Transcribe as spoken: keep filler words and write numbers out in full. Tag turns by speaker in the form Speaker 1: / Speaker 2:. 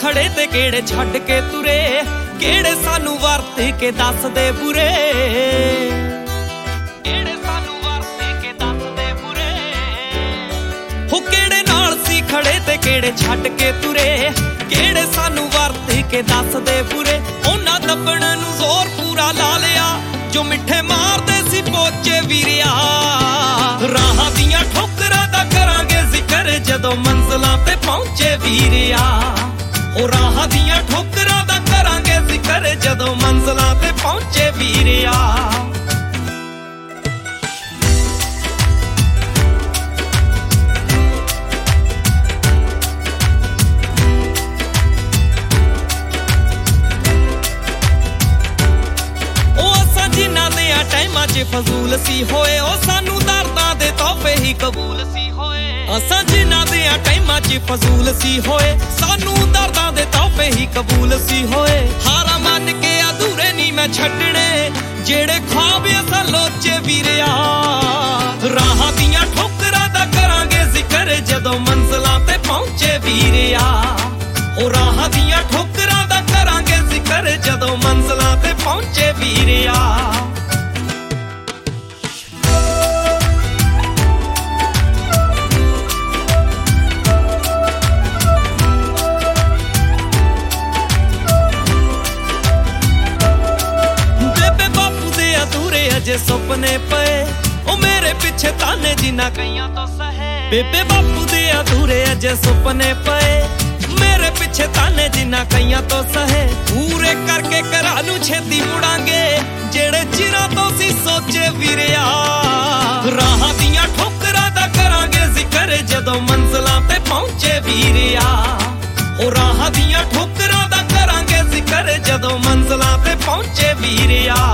Speaker 1: खड़े ते केड़े छड्ड के तुरे, केड़े सानू वरत के दसदे बुरे, केड़े सानू वरत के दसदे बुरे। हो केड़े नाल सी खड़े ते केड़े छड्ड के तुरे, केड़े सानू वरत के दसदे बुरे। उन्हां दबण नूं जोर पूरा ला लिया, जो मिठे मारदे सी पोचे वीरिया। राहां दियां ठोकरां दा करांगे जिक्र, जदों मंजिलां ते पहुंचे वीरिया। ओ राहां दियां ठोकरां दा करांगे जिक्र, जदों मंजिलां ते पहुंचे वीरिया। टाइमां च फजूल सी होए, ओ सानू दर्दां दे तोहफे ही कबूल सी होए। असां जिन्हां दे टाइमां च फजूल सी होए, सानू दर्दां दे तोहफे ही कबूल सी होए। हारा मन के अधूरे नी मैं छड्डने, जेड़े ख्वाब असां लोचे वीरिया। राहां दियां ठोकरां दा करांगे जिक्र, जदों मंजिलां ते पहुंचे वीरिया। ओ राहां दियां ठोकरां दा करांगे जिक्र, जदों मंजिलां ते पहुंचे वीरिया। जे सुपने पे ओ मेरे पीछे ताने जिन्ना कईयां तो सहे। बेबे बापू दे अधूरे अजे सुपने पे, मेरे पीछे ताने जिन्ना कईयां तो सहे। पूरे करके घरां नूं छेती मुड़ांगे, जेड़े चिरां तो सी सोचे वीरिया। राहां दियां ठोकरां दा करांगे जिक्र, जदों मंजिलां ते पहुंचे वीरिया। ओ राहां दियां ठोकरां दा करांगे जिक्र, जदों मंजिलां ते पहुंचे वीरिया।